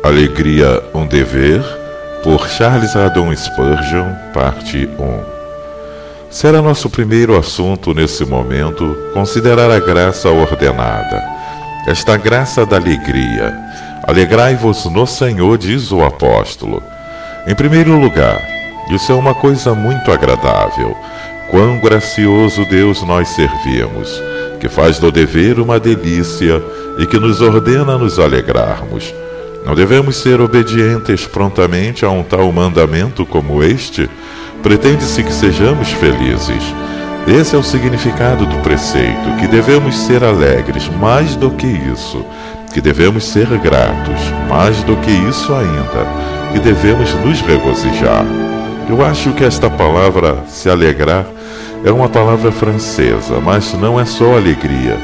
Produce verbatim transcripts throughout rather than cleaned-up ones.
Alegria, um dever, por Charles Haddon Spurgeon, parte um. Será nosso primeiro assunto nesse momento considerar a graça ordenada. Esta graça da alegria. Alegrai-vos no Senhor, diz o apóstolo. Em primeiro lugar, isso é uma coisa muito agradável. Quão gracioso Deus nós servimos, que faz do dever uma delícia e que nos ordena nos alegrarmos. Não devemos ser obedientes prontamente a um tal mandamento como este? Pretende-se que sejamos felizes. Esse é o significado do preceito, que devemos ser alegres, mais do que isso, que devemos ser gratos, mais do que isso ainda, que devemos nos regozijar. Eu acho que esta palavra, se alegrar, é uma palavra francesa, mas não é só alegria.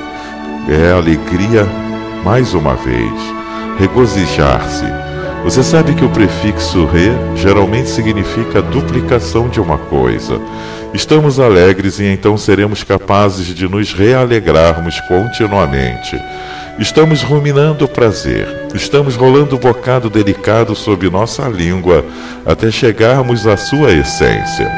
É alegria mais uma vez. Regozijar-se. Você sabe que o prefixo re geralmente significa duplicação de uma coisa. Estamos alegres e então seremos capazes de nos realegrarmos continuamente. Estamos ruminando o prazer. Estamos rolando o bocado delicado sob nossa língua até chegarmos à sua essência.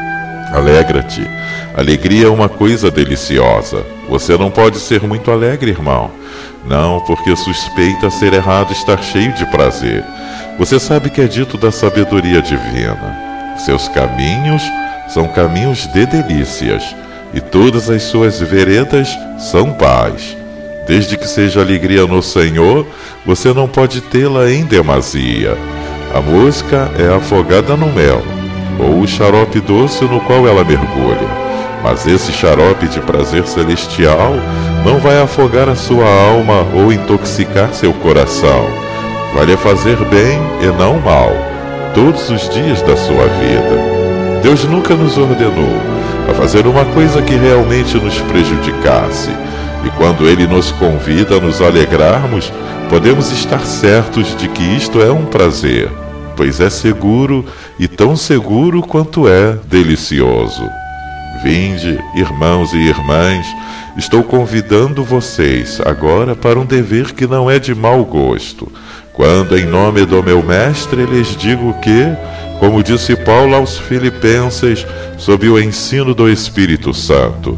Alegra-te. Alegria é uma coisa deliciosa. Você não pode ser muito alegre, irmão. Não, porque suspeita ser errado estar cheio de prazer. Você sabe que é dito da sabedoria divina. Seus caminhos são caminhos de delícias, e todas as suas veredas são paz. Desde que seja alegria no Senhor, você não pode tê-la em demasia. A mosca é afogada no mel, ou o xarope doce no qual ela mergulha. Mas esse xarope de prazer celestial não vai afogar a sua alma ou intoxicar seu coração. Vai lhe fazer bem e não mal, todos os dias da sua vida. Deus nunca nos ordenou a fazer uma coisa que realmente nos prejudicasse. E quando Ele nos convida a nos alegrarmos, podemos estar certos de que isto é um prazer, pois é seguro e tão seguro quanto é delicioso. Vinde, irmãos e irmãs, estou convidando vocês agora para um dever que não é de mau gosto, quando em nome do meu mestre lhes digo que, como disse Paulo aos Filipenses, sob o ensino do Espírito Santo,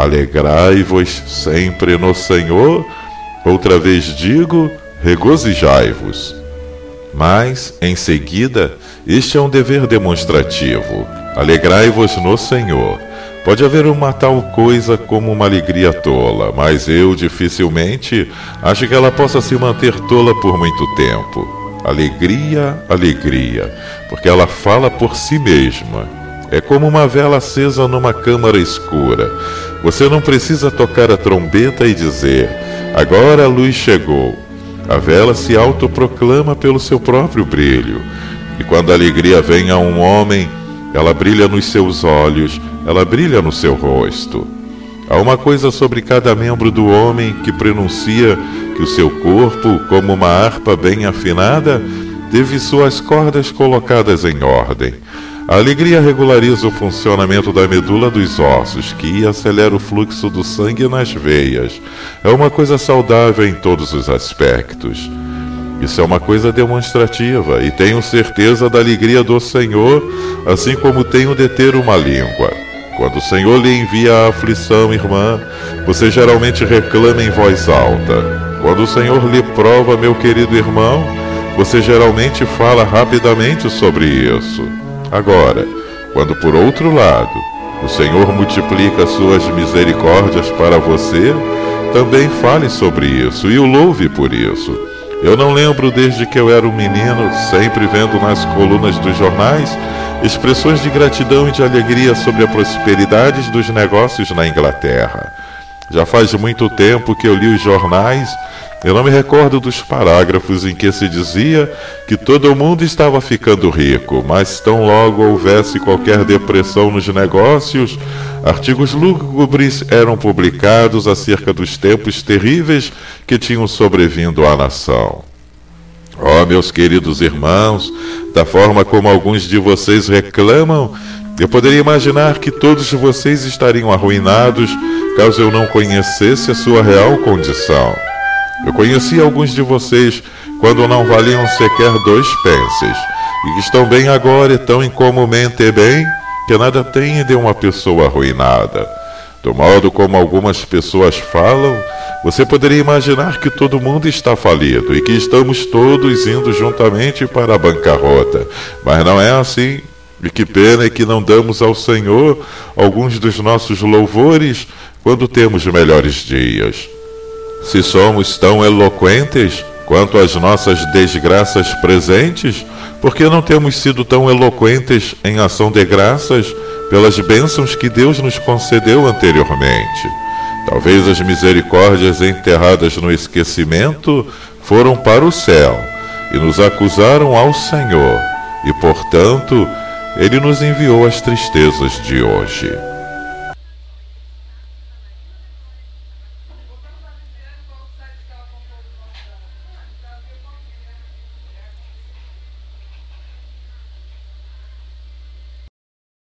alegrai-vos sempre no Senhor, outra vez digo, regozijai-vos. Mas, em seguida, este é um dever demonstrativo, alegrai-vos no Senhor. Pode haver uma tal coisa como uma alegria tola, mas eu dificilmente acho que ela possa se manter tola por muito tempo. Alegria, alegria, porque ela fala por si mesma. É como uma vela acesa numa câmara escura. Você não precisa tocar a trombeta e dizer, agora a luz chegou. A vela se autoproclama pelo seu próprio brilho. E quando a alegria vem a um homem, ela brilha nos seus olhos, ela brilha no seu rosto. Há uma coisa sobre cada membro do homem que prenuncia que o seu corpo, como uma harpa bem afinada, teve suas cordas colocadas em ordem. A alegria regulariza o funcionamento da medula dos ossos, que acelera o fluxo do sangue nas veias. É uma coisa saudável em todos os aspectos. Isso é uma coisa demonstrativa, e tenho certeza da alegria do Senhor, assim como tenho de ter uma língua. Quando o Senhor lhe envia a aflição, irmã, você geralmente reclama em voz alta. Quando o Senhor lhe prova, meu querido irmão, você geralmente fala rapidamente sobre isso. Agora, quando por outro lado, o Senhor multiplica suas misericórdias para você, também fale sobre isso e o louve por isso. Eu não lembro desde que eu era um menino, sempre vendo nas colunas dos jornais expressões de gratidão e de alegria sobre a prosperidade dos negócios na Inglaterra. Já faz muito tempo que eu li os jornais. Eu não me recordo dos parágrafos em que se dizia que todo mundo estava ficando rico, mas tão logo houvesse qualquer depressão nos negócios, artigos lúgubres eram publicados acerca dos tempos terríveis que tinham sobrevindo à nação. Oh, meus queridos irmãos, da forma como alguns de vocês reclamam, eu poderia imaginar que todos vocês estariam arruinados caso eu não conhecesse a sua real condição. Eu conheci alguns de vocês quando não valiam sequer dois pences, e que estão bem agora e tão incomumente bem, que nada têm de uma pessoa arruinada. Do modo como algumas pessoas falam, você poderia imaginar que todo mundo está falido e que estamos todos indo juntamente para a bancarrota. Mas não é assim. E que pena é que não damos ao Senhor alguns dos nossos louvores quando temos melhores dias. Se somos tão eloquentes quanto as nossas desgraças presentes, por que não temos sido tão eloquentes em ação de graças pelas bênçãos que Deus nos concedeu anteriormente? Talvez as misericórdias enterradas no esquecimento foram para o céu e nos acusaram ao Senhor, e portanto Ele nos enviou as tristezas de hoje.